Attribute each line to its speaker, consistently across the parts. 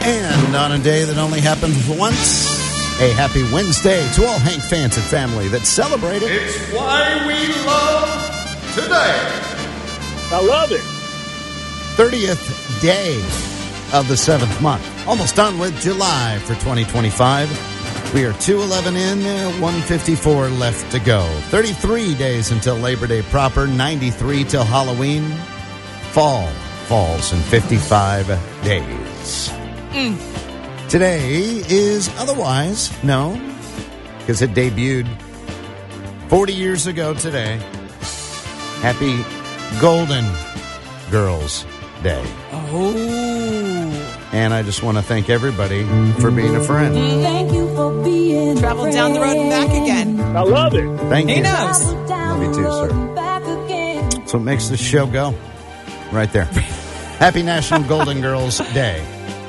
Speaker 1: And on a day that only happens once, a happy Wednesday to all Hank fans and family that celebrate it.
Speaker 2: It's why we love today.
Speaker 3: I love it.
Speaker 1: 30th day of the 7th month. Almost done with July for 2025. We are 2:11 in, 154 left to go. 33 days until Labor Day proper, 93 till Halloween. Fall falls in 55 days. Today is otherwise known because it debuted 40 years ago today. Happy Golden Girls Day.
Speaker 4: Oh.
Speaker 1: And I just want to thank everybody for being a friend.
Speaker 5: Thank you for being
Speaker 4: Traveled down the road and back again.
Speaker 3: I love it.
Speaker 1: Thank
Speaker 4: He
Speaker 1: you.
Speaker 4: knows.
Speaker 1: Love you too, sir. That's what makes this show go. Right there. Happy National Golden Girls Day.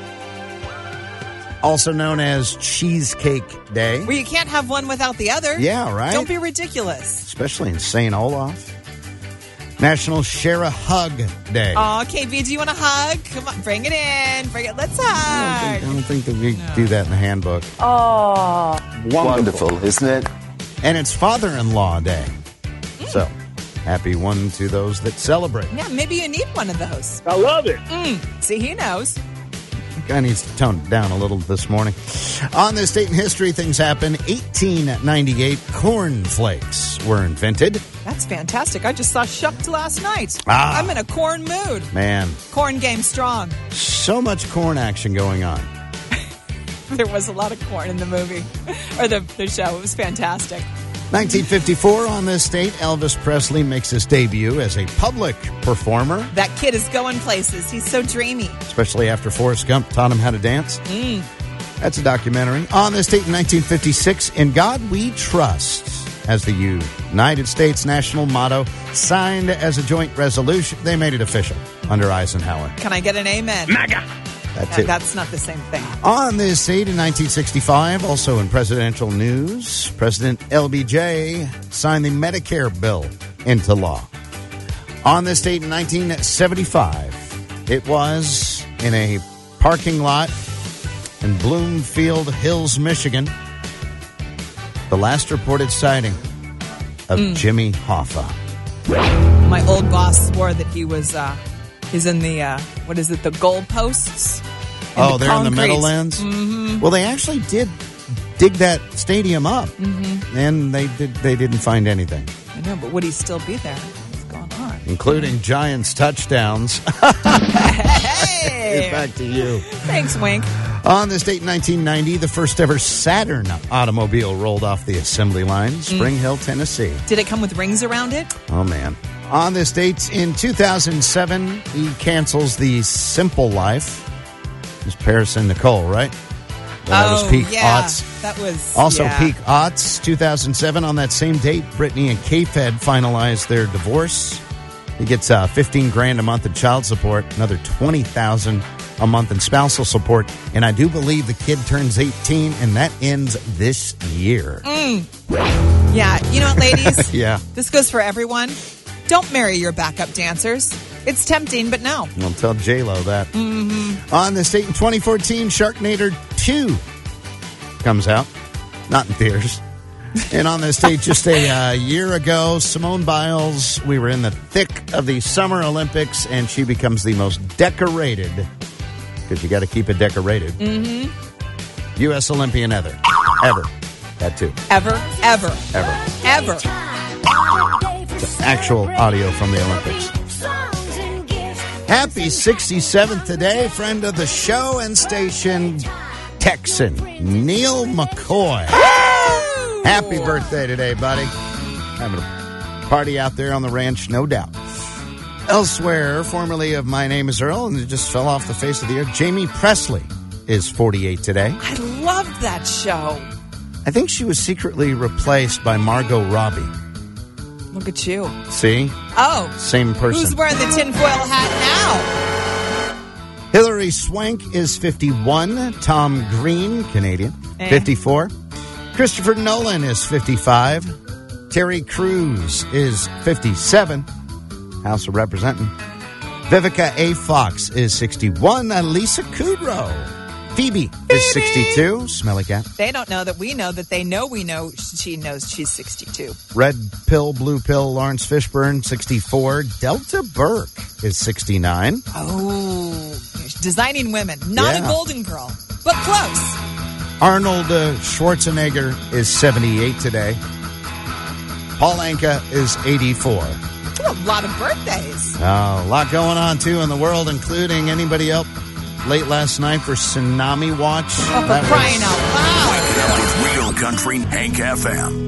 Speaker 1: Also known as Cheesecake Day.
Speaker 4: Well, you can't have one without the other.
Speaker 1: Yeah, right?
Speaker 4: Don't be ridiculous.
Speaker 1: Especially in St. Olaf. National Share a Hug Day.
Speaker 4: Oh, KB, do you want a hug? Come on, bring it in. Bring it. Let's
Speaker 1: I
Speaker 4: hug.
Speaker 1: don't think that we do that in the handbook.
Speaker 4: Oh.
Speaker 6: Wonderful, isn't it?
Speaker 1: And it's Father-in-Law Day. So, happy one to those that celebrate.
Speaker 4: Yeah, maybe you need one of those.
Speaker 3: I love it.
Speaker 4: See, he knows.
Speaker 1: Guy needs to tone it down a little this morning. On this date in history, things happen. 1898, cornflakes were invented.
Speaker 4: That's fantastic. I just saw Shucked last night.
Speaker 1: Ah.
Speaker 4: I'm in a corn mood.
Speaker 1: Man,
Speaker 4: Corn game strong.
Speaker 1: so much corn action going on.
Speaker 4: There was a lot of corn in the movie, or the show. It was fantastic.
Speaker 1: 1954, on this date, Elvis Presley makes his debut as a public performer,
Speaker 4: That kid is going places. He's so dreamy.
Speaker 1: especially after Forrest Gump taught him how to dance. That's a documentary. On this date in 1956, In God We Trust, as the United States national motto, signed as a joint resolution. They made it official under Eisenhower.
Speaker 4: Can I get an amen?
Speaker 3: MAGA.
Speaker 1: That's it.
Speaker 4: That's not the same thing.
Speaker 1: On this date in 1965, also in presidential news, President LBJ signed the Medicare bill into law. On this date in 1975, it was in a parking lot in Bloomfield Hills, Michigan, the last reported sighting of Jimmy Hoffa.
Speaker 4: My old boss swore that he was, he's in the, what is it, the goalposts?
Speaker 1: Oh, they're in the
Speaker 4: concrete.
Speaker 1: Meadowlands? Mm-hmm. Well, they actually did dig that stadium up, and they didn't find anything,
Speaker 4: I know, but would he still be there? What's going on?
Speaker 1: including Giants touchdowns.
Speaker 4: Hey!
Speaker 1: Back to you.
Speaker 4: Thanks, Wink.
Speaker 1: On this date in 1990, the first ever Saturn automobile rolled off the assembly line, Spring Hill, Tennessee.
Speaker 4: Did it come with rings around it?
Speaker 1: Oh, man. On this date in 2007, he cancels the Simple Life. It was Paris and Nicole, right? Well, that was peak aughts.
Speaker 4: That was
Speaker 1: Also,
Speaker 4: yeah.
Speaker 1: peak aughts, 2007. On that same date, Britney and K-Fed finalized their divorce. He gets $15,000 a month in child support, another $20,000 a month in spousal support, and I do believe the kid turns 18, and that ends this year.
Speaker 4: Yeah, you know what, ladies?
Speaker 1: Yeah.
Speaker 4: This goes for everyone. Don't marry your backup dancers. It's tempting, but no.
Speaker 1: I'll tell J-Lo that. On this date in 2014, Sharknator 2 comes out. Not in theaters. And on this date just a year ago, Simone Biles, we were in the thick of the Summer Olympics, and she becomes the most decorated, because you got to keep it decorated, U.S. Olympian ever. That too.
Speaker 4: Ever.
Speaker 1: It's actual audio from the Olympics. Happy 67th today, friend of the show and station, Texan Neil McCoy. Happy birthday today, buddy. Having a party out there on the ranch, no doubt. Elsewhere, formerly of My Name is Earl, and it just fell off the face of the earth, Jamie Presley is 48 today.
Speaker 4: I loved that show.
Speaker 1: I think she was secretly replaced by Margot Robbie.
Speaker 4: Look at you.
Speaker 1: See?
Speaker 4: Oh.
Speaker 1: Same person.
Speaker 4: Who's wearing the tinfoil hat now?
Speaker 1: Hilary Swank is 51. Tom Green, Canadian, 54. Christopher Nolan is 55. Terry Crews is 57. House of Representing. Vivica A. Fox is 61. Lisa Kudrow, Phoebe is 62. Smelly cat.
Speaker 4: They don't know that we know that they know we know she knows she's 62.
Speaker 1: Red pill, blue pill, Lawrence Fishburne, 64. Delta Burke is 69.
Speaker 4: Oh, designing women. Not a golden girl, but close.
Speaker 1: Arnold Schwarzenegger is 78 today. Paul Anka is 84.
Speaker 4: A lot of birthdays.
Speaker 1: A lot going on, too, in the world, including anybody up late last night for Tsunami Watch.
Speaker 4: Oh, for crying out loud.
Speaker 7: With Real Country Hank FM.